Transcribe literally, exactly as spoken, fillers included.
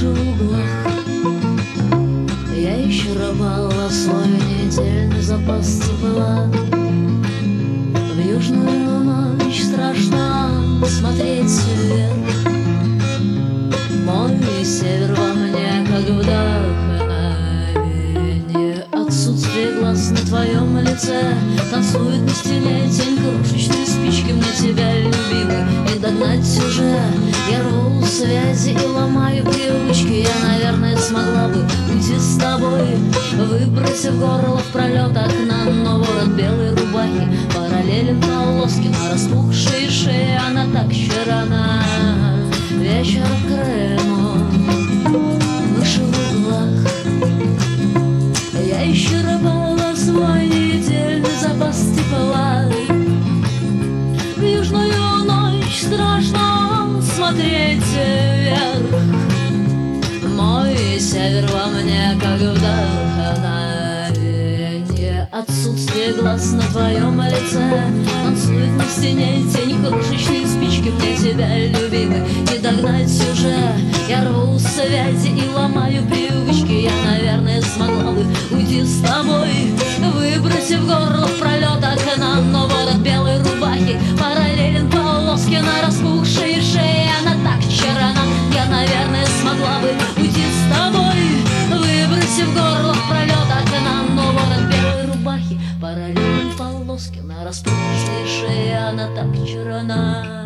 выше в углах. Я еще рвала свой недельный запас тепла. В южную ночь страшно смотреть вверх. Мой север во мне, как вдохновение. Отсутствие глаз на твоем лице танцует на стене тень крошечной спички. Мне тебя, любимый, не догнать уже. Я рву связи и ломаю привычки. Я, наверное, смогла бы уйти с тобой, выбросив горло в пролет окна. Но ворот белой рубахи параллелен полоски на распухшей шее. Она так черна. Вечер в Крыму, выше в углах. Я еще рвала свой недельный запас тепла. В южную ночь страшно смотреть вверх. Мой север во мне, как вдохновение. Отсутствие глаз на твоем лице танцует на стене тень крошечной спички. Мне тебя, любимый, не догнать уже. Я рву связи и ломаю привычки. Я, наверное, смогла бы уйти с тобой, выбросив горло в пролет окна. Но ворот белой рубахи параллелен полоске на распухшей шее. Она так черна. Я, наверное, смогла бы уйти с тобой, выбросив горло в пролет окна. Но ворот белой рубахи параллелен полоске на распухшей шее. Она так черна.